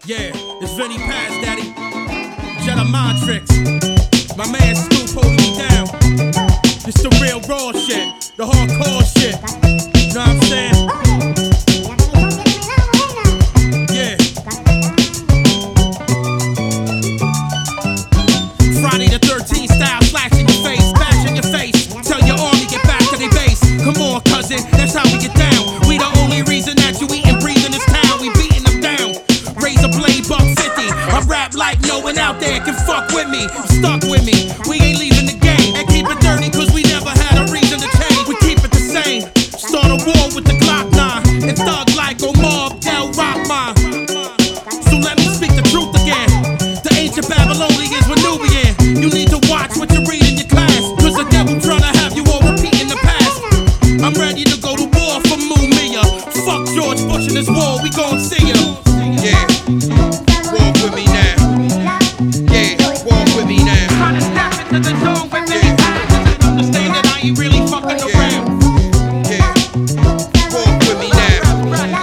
Yeah, it's Vinny Paz, Daddy. Jedi Mind Tricks. My man Scoop holding me down. This the real raw shit, the hardcore shit. You know what I'm saying? Yeah. Friday the 13th style, slash in your face, bash in your face. Tell your army get back to their base. Come on, cousin, that's how we get down. We the only reason that you eat and breathe in this town. We beating them down. Razor blade, $1.50. I rap like no one out there can fuck with me. Stuck with me. We ain't leaving the game. And keep it dirty, cause we never had a reason to change. We keep it the same. Start a war with the Glock 9. And thug like Omar Del Rockman. So let me speak the truth again. The ancient Babylonians were Nubian. You need to watch what you read in your class. Cause the devil tryna have you all repeating the past. I'm ready to go to war for Mumia. Fuck George Bush in this war, we gon' see ya. Yeah, walk with me now. Yeah, walk with me now. Tryna step into the zone with me. Understand that I ain't really fucking around. Yeah, walk with me now.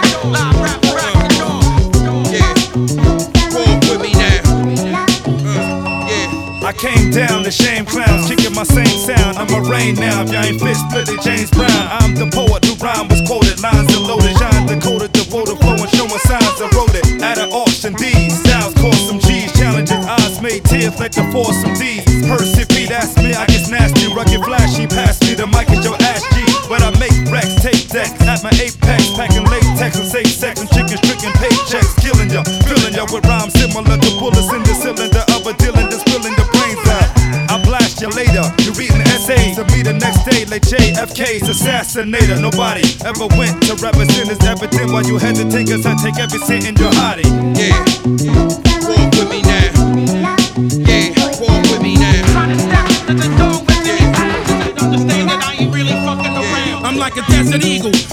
Yeah, walk with me now. I came down to shame clowns, kicking my same sound. I'm a rain now, if y'all ain't fit, split it, James Brown. I'm the poet who rhyme was quoted, lines are loaded. Shine decoded, devoted, flowing, showing signs, I wrote it. At an auction, these styles cost some G's. Challenges, odds made tears like the force some D's. Percy P, that's me, I get nasty, rugged, flashy. Pass me the mic, it's your ass G. But I make Rex, take decks, at my apex, packing latex and safe sex and chicken stricken paychecks. Killing ya, filling ya with rhymes similar to bullets in the cylinder of a Dylan that's spilling the brains out. I'll blast you later, you're reading essays to me the next day like JFK's assassinator. Nobody ever went to represent as evident while you hesitate, cause I take every cent in your hottie. Yeah, walk with me now. Yeah, walk with me now. Tryna step into the door with me. Understand that I ain't really fucking around. I'm like a desert eagle,